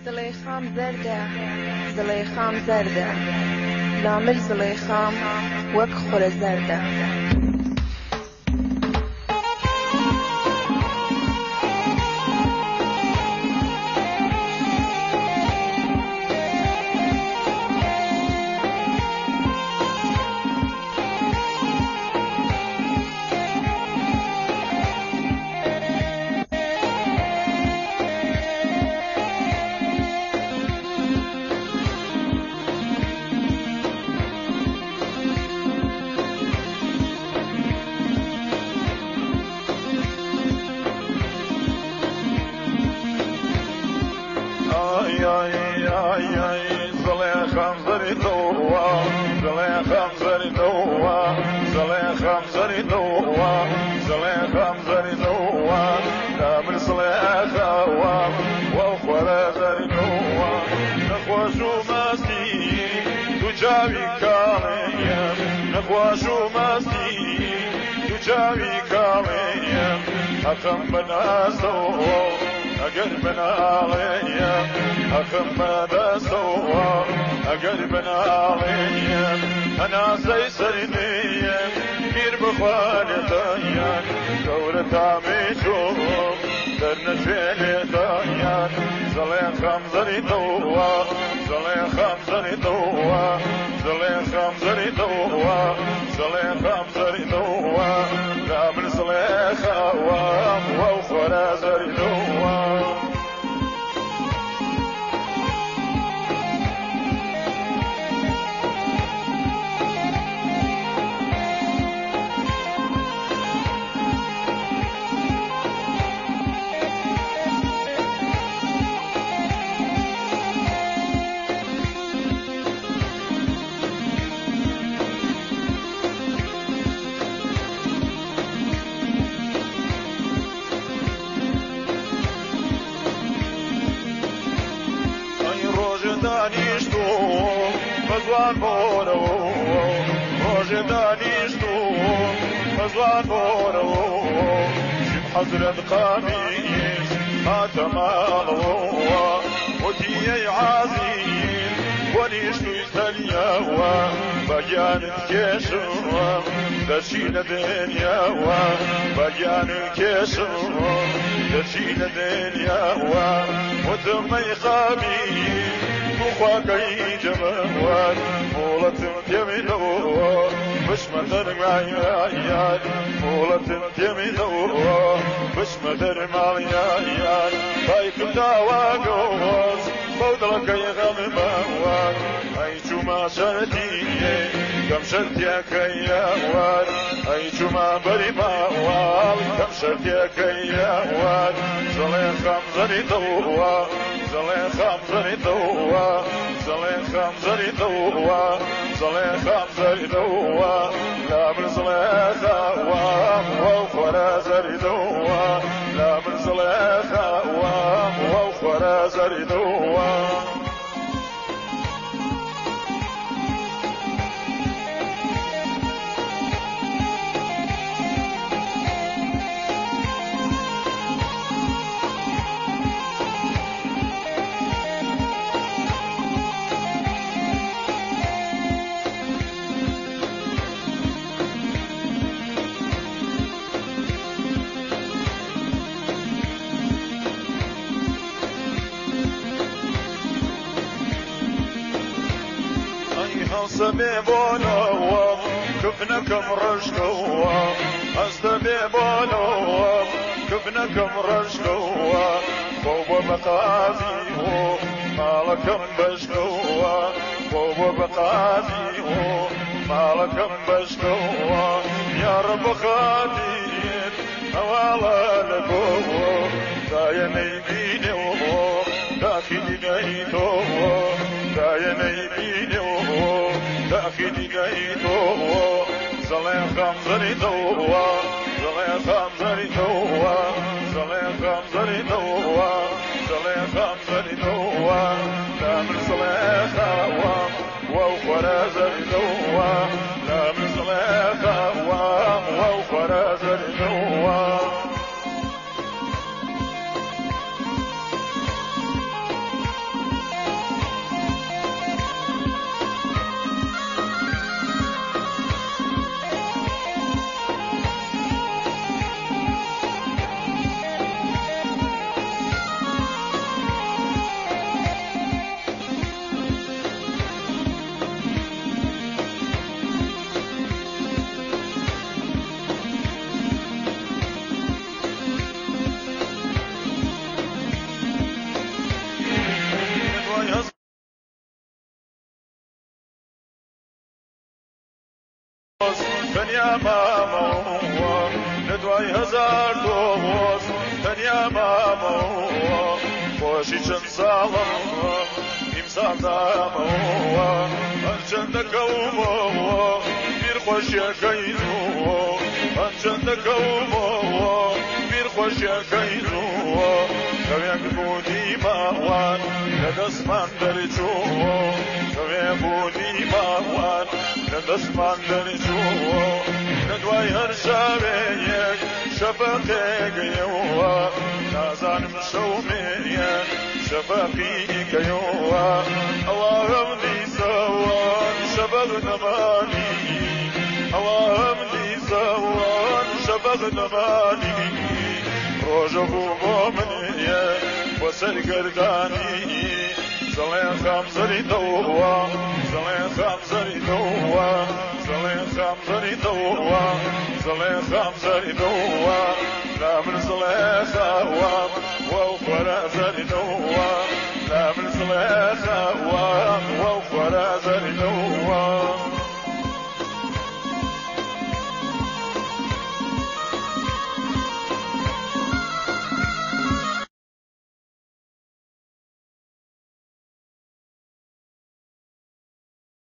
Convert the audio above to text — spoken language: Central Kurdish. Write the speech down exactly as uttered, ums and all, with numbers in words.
زليخام زردة زليخام زردة لامل زليخام وك خور زردة نخواشو ماستی تو چاوی کاڵێیم حەقم بەدەستەوە ئەگەر بناڵێیم حەقم بەدەستەوە ئەگەر بناڵێیم هەناسەی سەرنێیم بیر بخوانێتەیان گەورە تامی چۆم دەرنەچێنێتەیان زەڵێن خەمزەریتەوە زەڵێن خەمزەریتەوە زلين خمزري دوا زلين خمزري دوا قابل زلين خوام وخورا زري دوا دانیشتو بزوان بورو روژ دانیشتو بزوان بورو شب حضرت قامیش هاتمالو ودیه عظیم ونیشتو استلیاوا بجانت کشم دشین دنیاوا بجانت کشم دشین دنیاوا ودمی خامی خواكي جموات مولة تيمينو مش مدر معي عيال مولة تيمينو مش مدر معي عيال بايك داوا جوز بودلك يغم موال اي جمع شرتي كم شرتي كيوال اي جمع بري موال كم شرتي كيوال زلين خمزري دوا زلين خمزري دوا زلين خمزري دوا زلين خمزري دوا لا من زلين خوام وخورا زري دوا لا من زلين خوام وخورا زري دوا أستبي بولو كفنكم رشكوا أستبي بولو كفنكم رشكوا بوبا بقافيه مالكم بشكوا بوبا بقافيه مالكم بشكوا يا رب خادين أوالا لبوه دايني بيني داخلي نيتو دايني بيني داخلي نيتو زلين خمزري دوا زلين خمزري دوا زلين خمزري دوا زلين خمزري دوا دامن زلين خوام وخورا زري دوا دامن زلين خوام وخورا زري دوا تەنیا مامەوە لە دوای هەزار دۆز تەنیا مامەوە خۆشی چەند ساڵم ئیمسال دامەوە هەرچەندە کەومەوە بیر خۆشیەکەینەوە هەرچەندە کەومەوە بیر خۆشیەکەینەوە کەوێک بوونی ماوان لە دەستمان دەرچووە کەوێ بوونی ماوان لە دەستمان دەرچووە لە دوای هەر شاوێیەک شەفەقێگەیەوە نازانم شەومێنیان شەفەقیکەیەوە ئەوە هەم دیسەوان شەفەق نەمانی ئەوە هەم دیسەوان شەفەق نەمانی ڕۆژە بوو بۆ منیە بۆ سەرگەردانی زەڵێ خام زەریتەوە زەڵێ خام زەریتەوە زەڵێ خام زەریتەوە زەڵێ خام زەریتەوە لا من زەڵێ خاوام وەو خۆرە زەریتەوە لا من زەڵێ